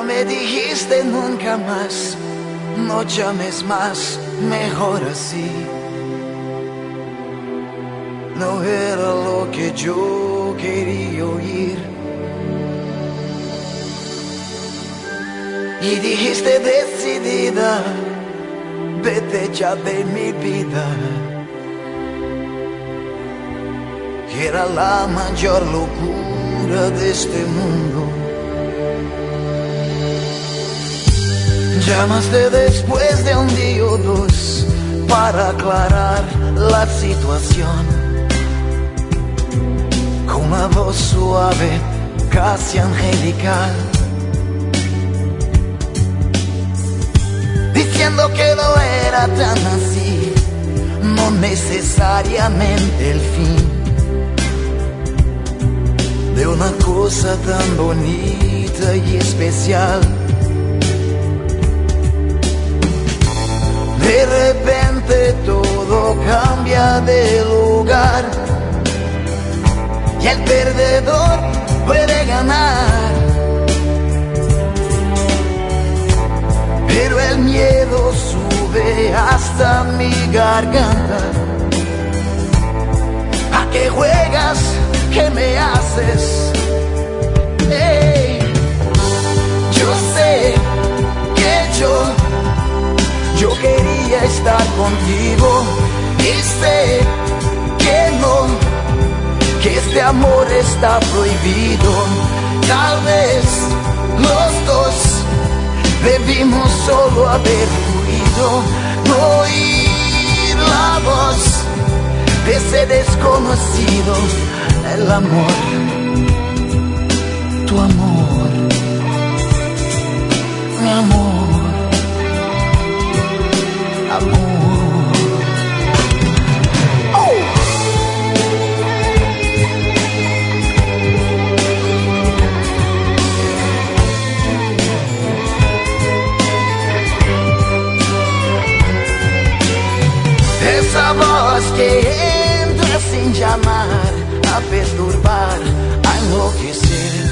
me dijiste nunca más, no llames más, mejor así. No era lo que yo quería oír. Y dijiste decidida, vete ya de mi vida. Que era la mayor locura de este mundo. Llamaste después de un día o dos para aclarar la situación, con una voz suave, casi angelical, diciendo que no era tan así, no necesariamente el fin de una cosa tan bonita y especial. De repente todo cambia de lugar y el perdedor puede ganar, pero el miedo sube hasta mi garganta. ¿A qué juegas? ¿Qué me haces? Hey, yo sé que yo quería estar contigo y sé que no, que este amor está prohibido. Tal vez los dos debimos solo haber huido, no oír la voz de ese desconocido. El amor, tu amor, mi amor, amor. Oh. Esa voz que entra sin llamar, a perturbar, a enloquecer.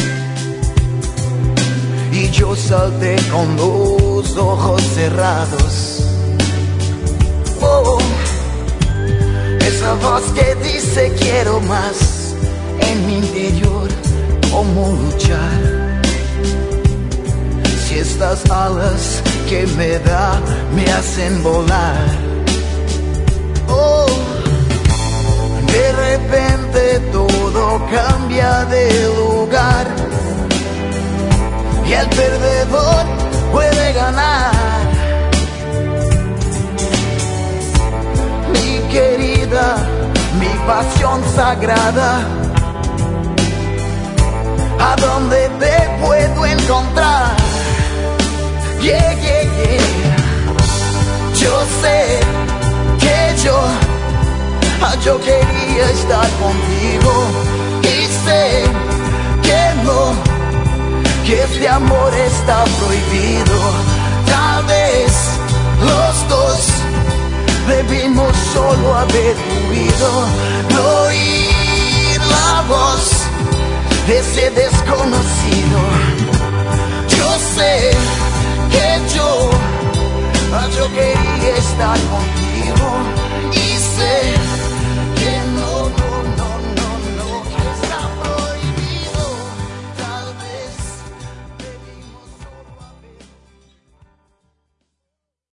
Y yo salté con los ojos cerrados. Oh, esa voz que dice quiero más, en mi interior, ¿cómo luchar? Si estas alas que me da me hacen volar. Oh, de repente todo cambia de lugar y el perdedor puede ganar. Mi querida, mi pasión sagrada, ¿a dónde te puedo encontrar? Yeah, yeah, yeah. Yo sé que yo quería estar contigo y sé que no, que este amor está prohibido. Tal vez los dos debimos solo haber huido, no oír la voz de ese desconocido. Yo sé que yo quería estar contigo.